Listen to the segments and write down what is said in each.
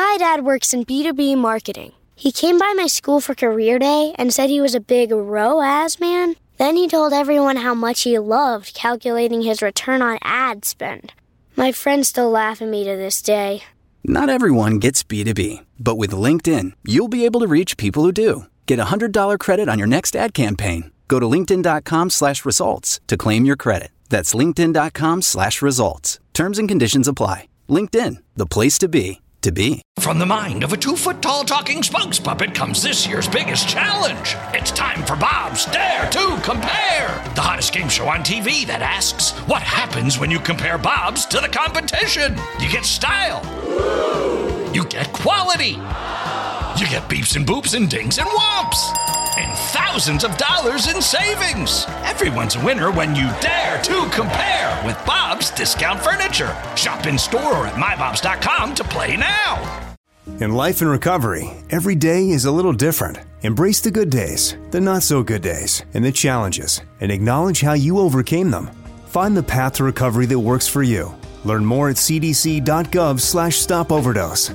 My dad works in B2B marketing. He came by my school for career day and said he was a big ROAS man. Then he told everyone how much he loved calculating his return on ad spend. My friends still laugh at me to this day. Not everyone gets B2B, but with LinkedIn, you'll be able to reach people who do. Get a $100 credit on your next ad campaign. Go to linkedin.com/results to claim your credit. That's linkedin.com/results. Terms and conditions apply. LinkedIn, the place to be. From the mind of a 2-foot-tall talking spokes puppet comes this year's biggest challenge. It's time for Bob's Dare to Compare, the hottest game show on TV that asks, what happens when you compare Bob's to the competition? You get style. You get quality. You get beeps and boops and dings and whomps. And thousands of dollars in savings. Everyone's a winner when you dare to compare with Bob's Discount Furniture. Shop in store or at mybobs.com to play now. In life and recovery, every day is a little different. Embrace the good days, the not so good days, and the challenges, and acknowledge how you overcame them. Find the path to recovery that works for you. Learn more at cdc.gov/stopoverdose.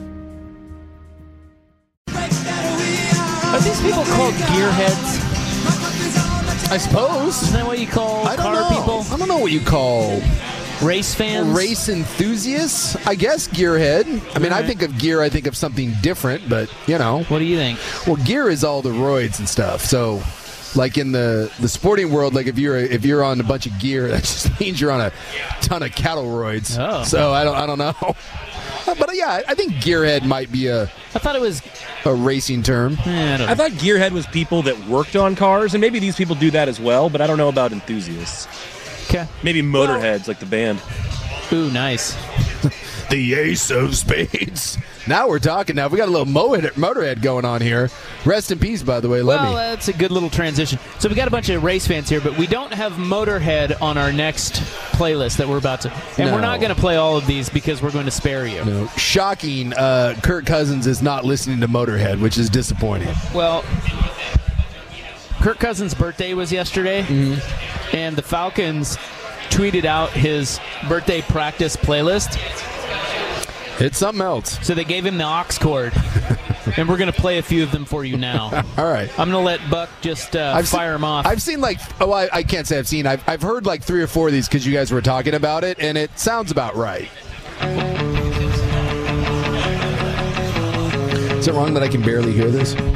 Are these people called gearheads? I suppose. Isn't that what you call car people? I don't know what you call race fans? Race enthusiasts? I guess gearhead. I mean, I think of gear, I think of something different, but, you know. What do you think? Well, gear is all the roids and stuff. So, like in the sporting world, like if you're on a bunch of gear, that just means you're on a ton of cattle roids. Oh. So, I don't know. But yeah, I think gearhead might be I thought it was a racing term. I thought gearhead was people that worked on cars, and maybe these people do that as well, but I don't know about enthusiasts. Okay. Maybe motorheads, like the band. Ooh, nice. The Ace of Spades. Now we're talking. Now we got a little Motorhead going on here. Rest in peace, by the way, Lemmy. Well, that's a good little transition. So we got a bunch of race fans here, but we don't have Motorhead on our next playlist that we're about to. And we're not going to play all of these because we're going to spare you. No. Shocking. Kirk Cousins is not listening to Motorhead, which is disappointing. Well, Kirk Cousins' birthday was yesterday, and the Falcons tweeted out his birthday practice playlist. It's something else. So they gave him the aux cord, and we're going to play a few of them for you now. All right. I'm going to let Buck just fire them off. I've seen I can't say I've seen. I've heard like 3 or 4 of these because you guys were talking about it, and it sounds about right. Is it wrong that I can barely hear this? Do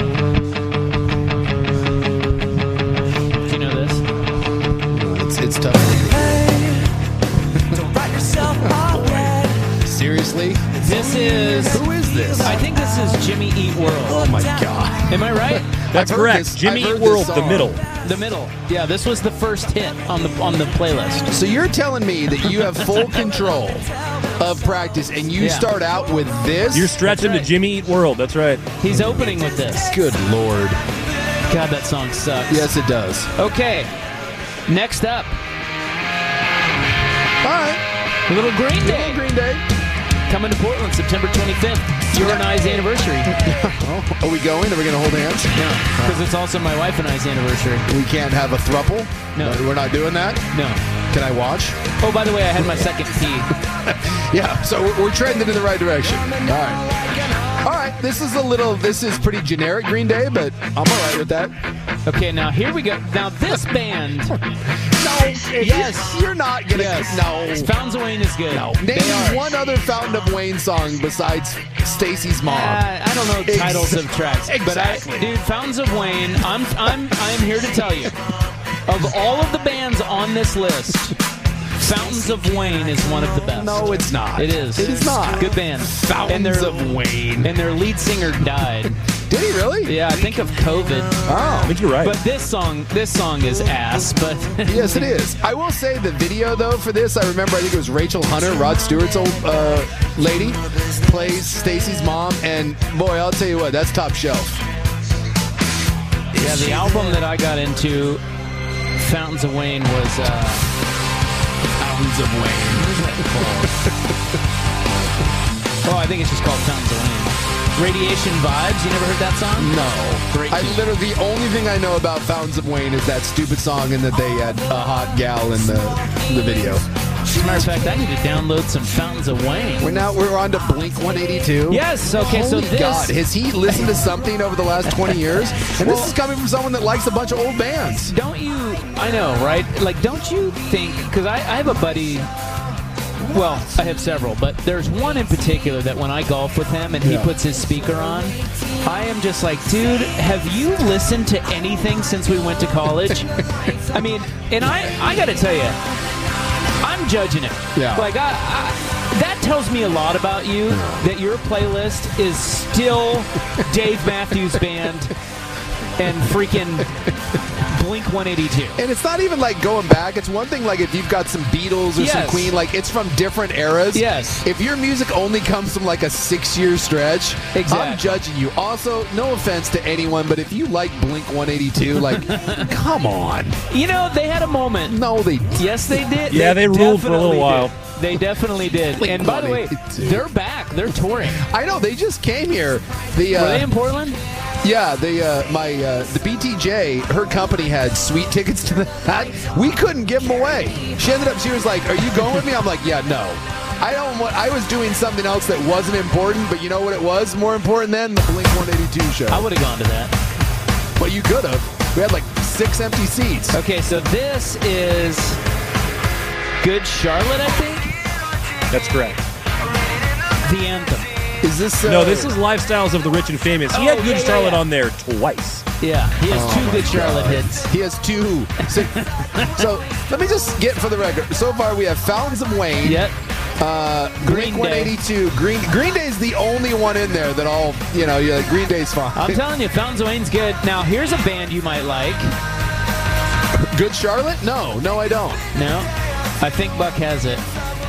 you know this? It's tough. Don't write yourself off yet. Seriously? Who is this? I think this is Jimmy Eat World. Oh my God. Am I right? That's correct. Jimmy Eat World, The Middle. The Middle. Yeah, this was the first hit on the playlist. So you're telling me that you have full control of practice and you start out with this? You're stretching to Jimmy Eat World. That's right. He's opening with this. Good Lord. God, that song sucks. Yes, it does. Okay. Next up. All right. A little Green Day. Green Day. Coming to Portland, September 25th. Your and I's anniversary. Are we going? Are we going to hold hands? No, because it's also my wife and I's anniversary. We can't have a throuple? No. We're not doing that? No. Can I watch? Oh, by the way, I had my second pee. Yeah, so we're trending in the right direction. All right, this is pretty generic Green Day, but I'm all right with that. Okay, now here we go. Now this band. Yes. You're not going to. Yes. No. Fountains of Wayne is good. No. Name one other Fountain of Wayne song besides Stacy's Mom. I don't know titles of tracks. Exactly. But dude, Fountains of Wayne, I'm here to tell you. Of all of the bands on this list, Fountains of Wayne is one of the best. No, it's not. It is. It is not. Good band. Fountains of Wayne. And their lead singer died. Did he really? Yeah, I think of COVID. Oh. I think you're right. But this song is ass, but... Yes, it is. I will say the video, though, for this, I remember, I think it was Rachel Hunter, Rod Stewart's old lady, plays Stacy's mom, and boy, I'll tell you what, that's top shelf. Yeah, the album that I got into, Fountains of Wayne, was... Fountains of Wayne. What is that called? Oh, I think it's just called Fountains of Wayne. Radiation Vibes. You never heard that song? No. Great. The only thing I know about Fountains of Wayne is that stupid song and that they had a hot gal in the video. As a matter of fact, I need to download some Fountains of Wayne. We're on to Blink 182. Yes, okay, Holy so this... God, has he listened to something over the last 20 years? And this is coming from someone that likes a bunch of old bands. Don't you... I know, right? Like, don't you think... Because I have a buddy... Well, I have several, but there's one in particular that when I golf with him and he puts his speaker on, I am just like, dude, have you listened to anything since we went to college? I mean, and I got to tell you, I'm judging it. Yeah. Like, that tells me a lot about you, that your playlist is still Dave Matthews Band and freaking Blink 182. And it's not even like going back. It's one thing like if you've got some Beatles or some Queen, like it's from different eras. Yes. If your music only comes from like a 6-year stretch, Exactly. I'm judging you. Also, no offense to anyone, but if you like Blink 182, like, come on. You know, they had a moment. No, they didn't. Yes, they did. Yeah, they ruled for a little definitely while. did. They definitely did. Blink And by the way, 182. they're back. They're touring. I know, they just came here. Were they in Portland? Yeah, the BTJ, her company had sweet tickets to that. We couldn't give them away. She was like, "Are you going with me?" I'm like, "Yeah, no. I was doing something else that wasn't important, but you know what it was more important than the Blink 182 show. I would have gone to that. Well, you could have. We had like 6 empty seats. Okay, so this is Good Charlotte, I think? That's correct. The anthem. Is this No, this is Lifestyles of the Rich and Famous. He had Good yeah, Charlotte yeah. on there twice. Yeah, he has 2 Good Charlotte hits. He has 2. So let me just get for the record. So far, we have Fountains of Wayne. Yep. Blink 182. Green Day's the only one in there that all, you're like, Green Day's fine. I'm telling you, Fountains of Wayne's good. Now, here's a band you might like. Good Charlotte? No, I don't. No? I think Buck has it.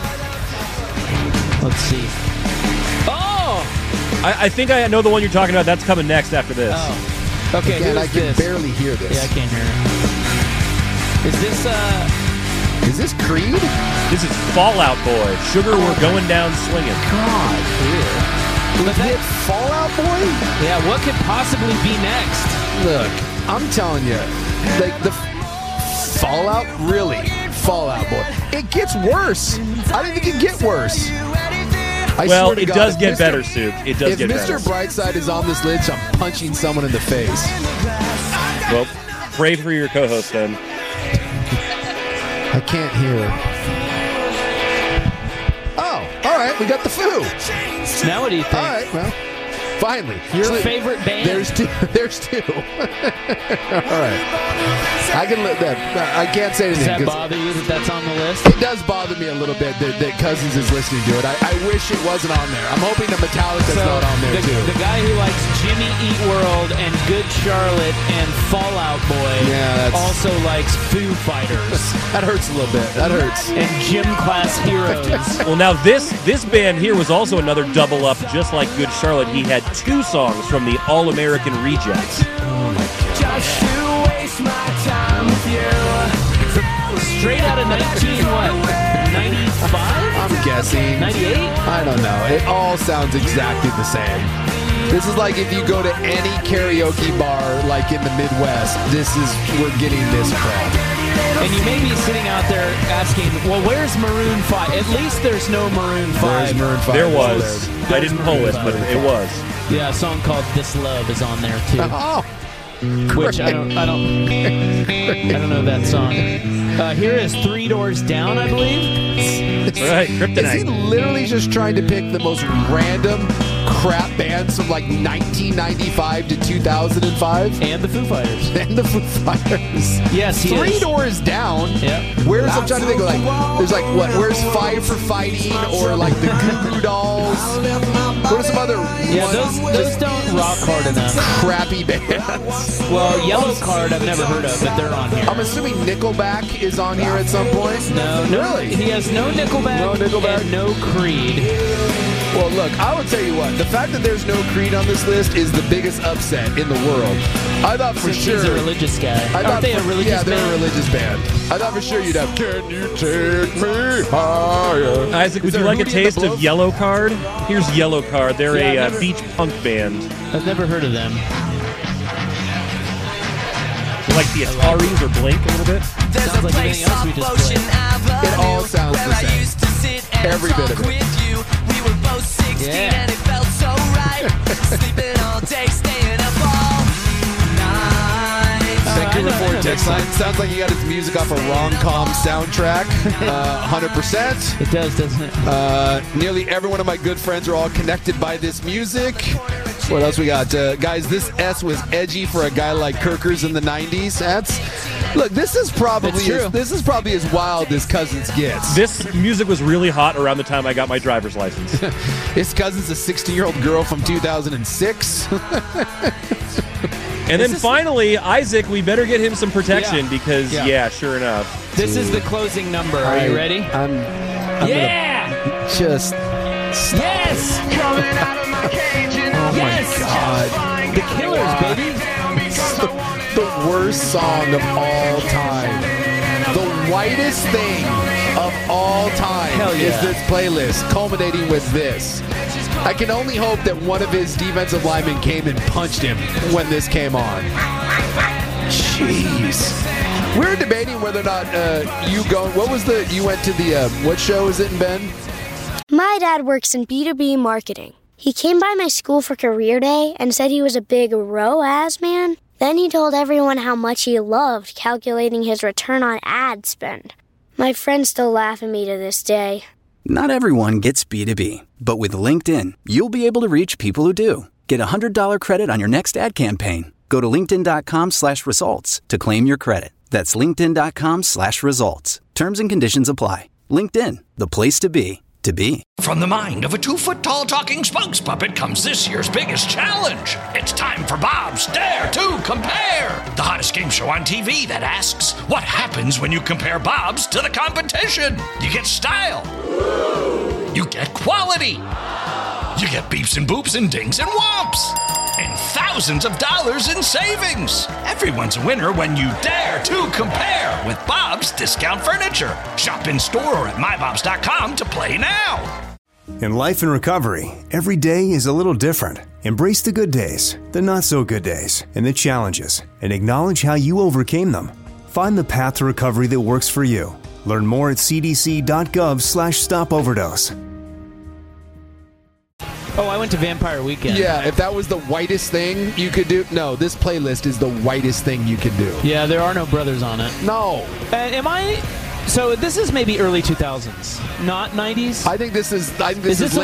Let's see. Oh! I think I know the one you're talking about. That's coming next after this. Oh. Okay, Again, I who's can this? barely hear this. Yeah, I can't hear it. Is this, Is this Creed? This is Fallout Boy. Sugar, we're going down swinging. God. But that, Fallout Boy? yeah, what could possibly be next? Look, I'm telling you, like the Fallout, really, Fallout Boy. It gets worse. I didn't think it'd get worse. I Well, swear to it God, does if get Mr. better, Soup. It does If get Mr. better. Brightside is on this list, I'm punching someone in the face. Well, pray for your co-host then. I can't hear. Oh, all right, we got the foo. Now what do you think? All right, well, finally. Your So favorite band? There's 2. All right. I can let that. I can't say Does anything. that 'cause bother you that that's on the list? it does bother me a little bit that Cousins is listening to it. I wish it wasn't on there. I'm hoping that Metallica's not on there, too. The guy who likes Jimmy Eat World and Good Charlotte and Fallout Boy Yeah, that's- also likes Foo Fighters That hurts a little bit. That hurts. and Gym Class Heroes. Well, now this band here was also another double up, just like Good Charlotte. He had 2 songs from the All-American Rejects. Just to waste my time with you. Straight out of 95? I'm guessing. 98? I don't know. It all sounds exactly the same. This is like if you go to any karaoke bar, like in the Midwest, we're getting this crap. And you may be sitting out there asking, well, where's Maroon 5? At least there's no Maroon 5. There's Maroon 5. There was. I didn't pull it, but it was. Yeah, a song called This Love is on there too. Oh, Which I don't know that song. Here is 3 Doors Down, I believe. All right, is he Kryptonite. literally just trying to pick the most random crap bands from like 1995 to 2005? And the Foo Fighters. And the Foo Fighters. Yes, he 3 is. Doors Down. Yep. I'm trying to think of like, there's like what? Where's Five for Fighting or like the Goo Goo Dolls? What are some other Yeah, ones? those don't rock hard enough. Crappy bands. Well, Yellow Card I've never heard of, but they're on here. I'm assuming Nickelback is on here at some point. No, Really? He has no Nickelback, No Nickelback? and no Creed. Well, look, I will tell you what. The fact that there's no Creed on this list is the biggest upset in the world. I thought for Since sure. he's a religious guy. I Aren't thought they a for- religious Yeah, they're band? a religious band. I thought for sure you'd have. Can you take me higher? Isaac, would Is you there like a Hootie and the taste Blow? of Yellow Card? Here's Yellow Card. They're Yeah, a I've never- beach punk band. I've never heard of them. So like the Ataris or Blink a little bit? Sounds like anything else we just played. It all sounds the same. Every bit of it. Yeah. And it felt so right. Sleeping all day, staying up all night. Thank you, I know report that text song. line. Sounds like you got his music off a rom-com soundtrack. 100%. It does, doesn't it? Nearly every one of my good friends are all connected by this music. What else we got? Guys, this S was edgy for a guy like Kirkers in the 90s. Look, this is probably as wild as Cousins gets. This music was really hot around the time I got my driver's license. His cousin's a 16-year-old girl from 2006. And then finally, Isaac, we better get him some protection because, sure enough. This is the closing number. Are you ready? I'm Yeah! just... Yes! Oh my God. The Killers, baby. The worst song of all time. The whitest thing of all time Hell yeah. is this playlist, culminating with this. I can only hope that one of his defensive linemen came and punched him when this came on. Jeez. We're debating whether or not you went to the, what show is it in Bend? My dad works in B2B marketing. He came by my school for career day and said he was a big ROAS man. Then he told everyone how much he loved calculating his return on ad spend. My friends still laugh at me to this day. Not everyone gets B2B, but with LinkedIn, you'll be able to reach people who do. Get a $100 credit on your next ad campaign. Go to linkedin.com/results to claim your credit. That's linkedin.com/results. Terms and conditions apply. LinkedIn, the place to be. From the mind of a 2-foot-tall talking spokes puppet comes this year's biggest challenge. It's time for Bob's Dare to Compare, the hottest game show on TV that asks, what happens when you compare Bob's to the competition? You get style. You get quality. You get beeps and boops and dings and whomps. And thousands of dollars in savings. Everyone's a winner when you dare to compare with Bob's Discount Furniture. Shop in store or at mybobs.com to play now. In life and recovery, every day is a little different. Embrace the good days, the not so good days, and the challenges, and acknowledge how you overcame them. Find the path to recovery that works for you. Learn more at cdc.gov/stopoverdose. Oh, I went to Vampire Weekend. Yeah, if that was the whitest thing you could do. No, this playlist is the whitest thing you could do. Yeah, there are no brothers on it. No. So this is maybe early 2000s, not 90s? I think this is late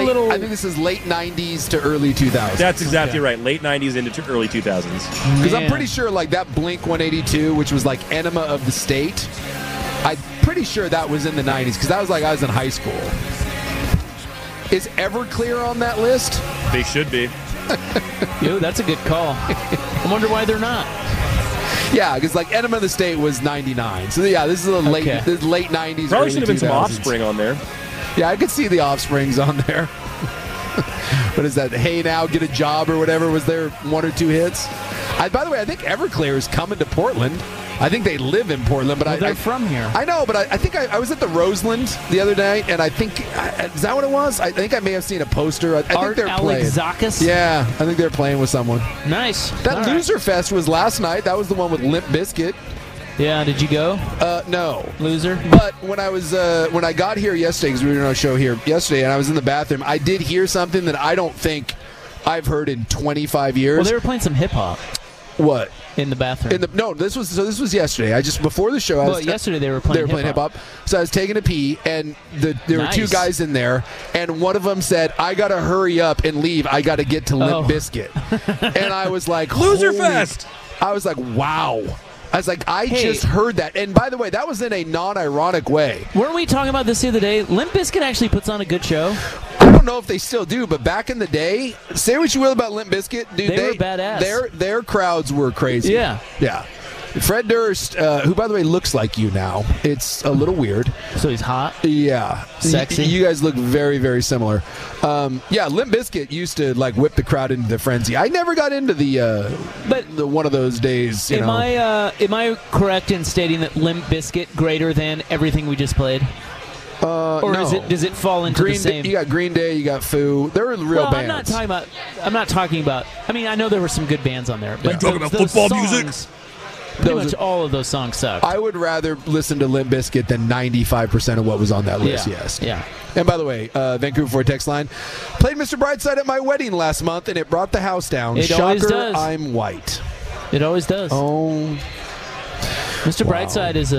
90s to early 2000s. That's exactly right. Late 90s into early 2000s. Because I'm pretty sure like that Blink 182, which was like Enema of the State, I'm pretty sure that was in the 90s because that was like I was in high school. Is Everclear on that list? They should be. Yo, that's a good call. I wonder why they're not. Yeah, because like Enema of the State was 99. So yeah, this is the late 90s. Probably should have been some 2000s. Offspring on there. Yeah, I could see the Offsprings on there. What is that? Hey Now, Get a Job or whatever was there 1 or 2 hits. By the way, I think Everclear is coming to Portland. I think they live in Portland, but they're from here. I know, but I think I was at the Roseland the other day, and I think is that what it was? I think I may have seen a poster. I think they're playing. Alexakis? Yeah, I think they're playing with someone. Nice. That Loser Fest was last night. That was the one with Limp Bizkit. Yeah, did you go? No. Loser? But when I got here yesterday, because we were on a show here yesterday, and I was in the bathroom, I did hear something that I don't think I've heard in 25 years. Well, they were playing some hip hop. What? In the bathroom. This was yesterday. Before the show. Yesterday they were playing hip hop. So I was taking a pee, and there were 2 guys in there, and one of them said, "I gotta hurry up and leave. I gotta get to Limp Bizkit." And I was like, Loser Fest. I was like, wow. I was like, just heard that. And by the way, that was in a non-ironic way. Weren't we talking about this the other day? Limp Bizkit actually puts on a good show. I don't know if they still do, but back in the day, say what you will about Limp Bizkit, dude, they were badass. Their crowds were crazy. Yeah. Yeah. Fred Durst, who, by the way, looks like you now. It's a little weird. So he's hot? Yeah. Sexy? You guys look very, very similar. Limp Bizkit used to, like, whip the crowd into the frenzy. I never got into the one of those days, Am I correct in stating that Limp Bizkit greater than everything we just played? Or no. does it fall into the same? You got Green Day, you got Foo. They're real bands. I'm not talking about. I mean, I know there were some good bands on there, but talking about football music. Pretty much all of those songs suck. I would rather listen to Limp Bizkit than 95% of what was on that list, yes. Yeah. And by the way, Vancouver Ford text line, played Mr. Brightside at my wedding last month, and it brought the house down. It Shocker, always does. I'm white. It always does. Oh. Mr. Wow. Brightside is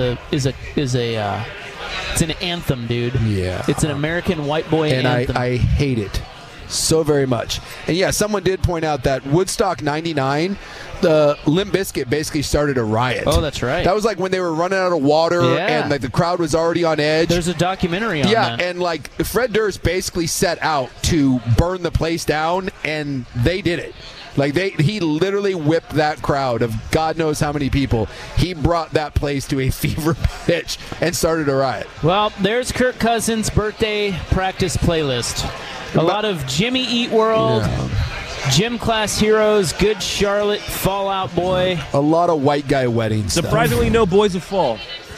it's an anthem, dude. Yeah. It's an American white boy And anthem. I hate it so very much. And yeah, someone did point out that Woodstock 99, the Limp Bizkit basically started a riot. Oh, that's right. That was like when they were running out of water Yeah. and like the crowd was already on edge. There's a documentary on that. And like Fred Durst basically set out to burn the place down, and they did it. Like he literally whipped that crowd of God knows how many people. He brought that place to a fever pitch and started a riot. Well, there's Kirk Cousins' birthday practice playlist. A lot of Jimmy Eat World, Gym Class Heroes, Good Charlotte, Fall Out Boy. A lot of white guy weddings. Surprisingly, no Boys of Fall.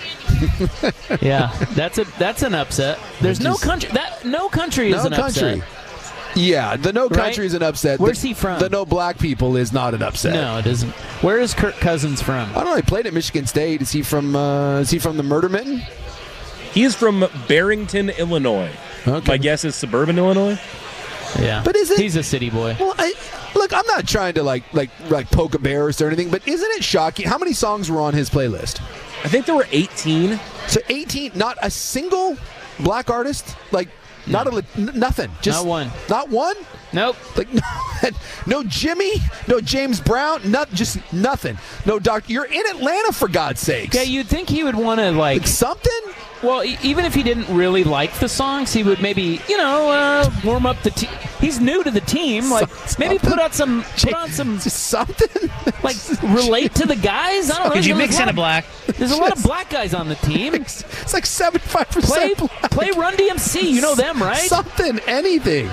Yeah, that's an upset. There's no country. No country is an upset. Yeah, the no country is an upset. Where's he from? The no black people is not an upset. No, it isn't. Where is Kirk Cousins from? I don't know. He played at Michigan State. Is he from the Murder Mitten? He is from Barrington, Illinois. Okay. My guess is suburban Illinois. Yeah, but he's a city boy. Well, look, I'm not trying to like poke a bear or anything, but isn't it shocking how many songs were on his playlist? I think there were 18. So 18, not a single black artist, like. Nothing. Just not one. Not one? Nope. Like no Jimmy, no James Brown, just nothing. No doctor. You're in Atlanta, for God's sakes. Yeah, you'd think he would want to like something. Well, even if he didn't really like the songs, he would maybe warm up the team. He's new to the team, like maybe put on some something, like relate to the guys. I don't know. Could you mix in a black? There's a lot of black guys on the team. It's like 75%. Play Run DMC. You know them, right? Something, anything.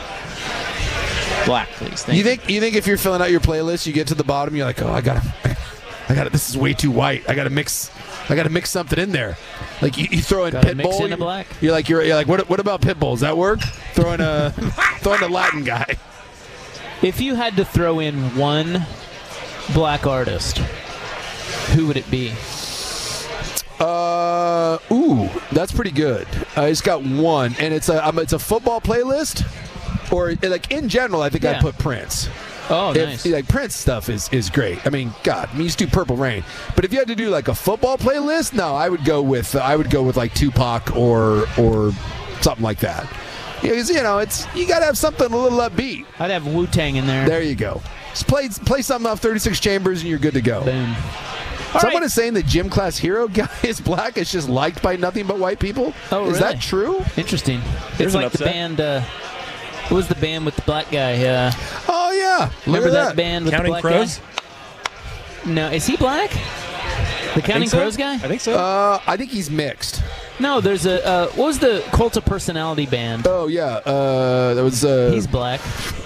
Black, please. You think if you're filling out your playlist, you get to the bottom, you're like, oh, I got it. This is way too white. I gotta mix something in there. Like you throw in Pitbull. Mix Pitbull. in black. You're like, what about Pitbull? Does that work? Throw in a Latin guy. If you had to throw in one black artist, who would it be? That's pretty good. I just got one, and it's a football playlist, or like in general, I think I'd put Prince. Oh, nice. Like Prince stuff is great. I mean, God, you used to do Purple Rain, but if you had to do like a football playlist, no, I would go with like Tupac or something like that. Because it's you got to have something a little upbeat. I'd have Wu-Tang in there. There you go. Just play something off 36 Chambers, and you're good to go. Boom. Someone is saying the Gym Class Hero guy is black. It's just liked by nothing but white people. Oh, really? Is that true? Interesting. There's it's like the band. What was the band with the black guy? Oh yeah, remember that band with Counting the black Crows? guy? No, is he black? The Counting Crows guy? I think so. I think he's mixed. No, there's a. What was the Cult of Personality band? Oh yeah, that was. He's black.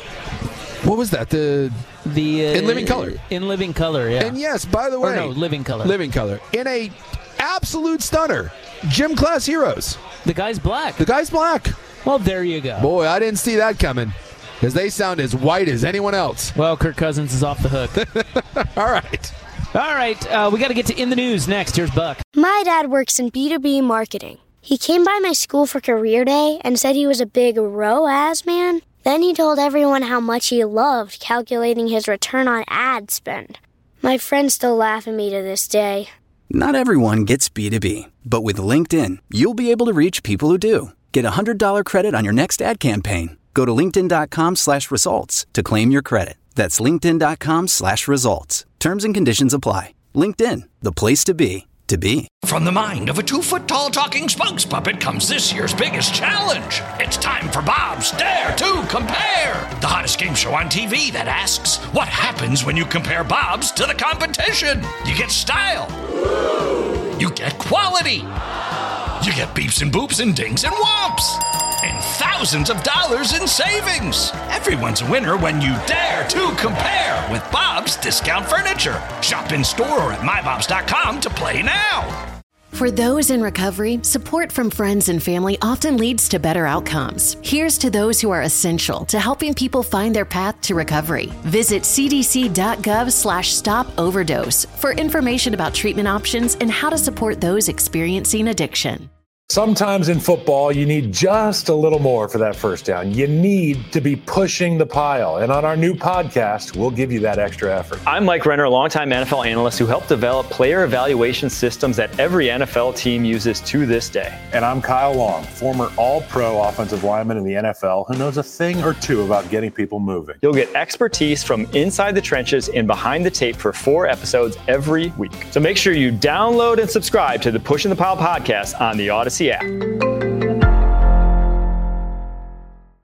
What was that? The In Living Color. In Living Color, yeah. And yes, by the way, Living Color. Living Color. In a absolute stunner, Gym Class Heroes. The guy's black. The guy's black. Well, there you go. Boy, I didn't see that coming, because they sound as white as anyone else. Well, Kirk Cousins is off the hook. All right. All right, we got to get to In the News next. Here's Buck. My dad works in B2B marketing. He came by my school for career day and said he was a big ROAS man. Then he told everyone how much he loved calculating his return on ad spend. My friends still laugh at me to this day. Not everyone gets B2B, but with LinkedIn, you'll be able to reach people who do. Get a $100 credit on your next ad campaign. Go to linkedin.com/results to claim your credit. That's linkedin.com/results. Terms and conditions apply. LinkedIn, the place to be, to be. From the mind of a 2-foot-tall talking spokes puppet comes this year's biggest challenge. It's time for Bob's Dare to Compare, the hottest game show on TV that asks, what happens when you compare Bob's to the competition? You get style. You get quality. You get beeps and boops and dings and whomps. And thousands of dollars in savings. Everyone's a winner when you dare to compare with Bob's Discount Furniture. Shop in store or at mybobs.com to play now. For those in recovery, support from friends and family often leads to better outcomes. Here's to those who are essential to helping people find their path to recovery. Visit cdc.gov/stop-overdose for information about treatment options and how to support those experiencing addiction. Sometimes in football, you need just a little more for that first down. You need to be pushing the pile. And on our new podcast, we'll give you that extra effort. I'm Mike Renner, a longtime NFL analyst who helped develop player evaluation systems that every NFL team uses to this day. And I'm Kyle Long, former all-pro offensive lineman in the NFL who knows a thing or two about getting people moving. You'll get expertise from inside the trenches and behind the tape for 4 episodes every week. So make sure you download and subscribe to the Pushing the Pile podcast on the Odyssey app.